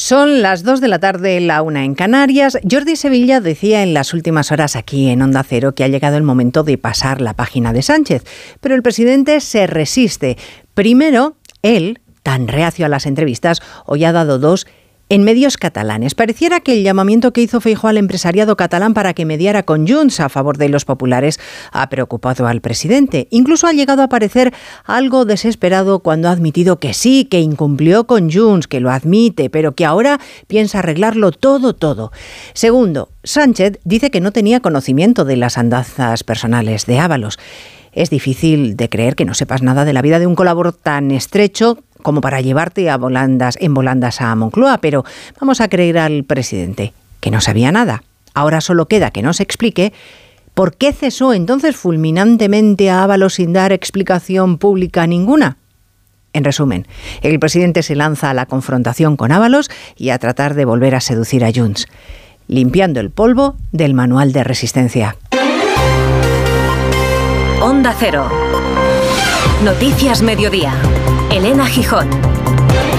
Son las 2 de la tarde, la 1 en Canarias. Jordi Sevilla decía en las últimas horas aquí en Onda Cero que ha llegado el momento de pasar la página de Sánchez, pero el presidente se resiste. Primero, él, tan reacio a las entrevistas, hoy ha dado dos en medios catalanes. Pareciera que el llamamiento que hizo Feijóo al empresariado catalán para que mediara con Junts a favor de los populares ha preocupado al presidente. Incluso ha llegado a parecer algo desesperado cuando ha admitido que sí, que incumplió con Junts, que lo admite, pero que ahora piensa arreglarlo todo. Segundo, Sánchez dice que no tenía conocimiento de las andanzas personales de Ábalos. Es difícil de creer que no sepas nada de la vida de un colaborador tan estrecho como para llevarte en volandas a Moncloa, pero vamos a creer al presidente, que no sabía nada. Ahora solo queda que nos explique por qué cesó entonces fulminantemente a Ábalos sin dar explicación pública ninguna. En resumen, el presidente se lanza a la confrontación con Ábalos y a tratar de volver a seducir a Junts, limpiando el polvo del manual de resistencia. Onda Cero. Noticias Mediodía. Elena Gijón.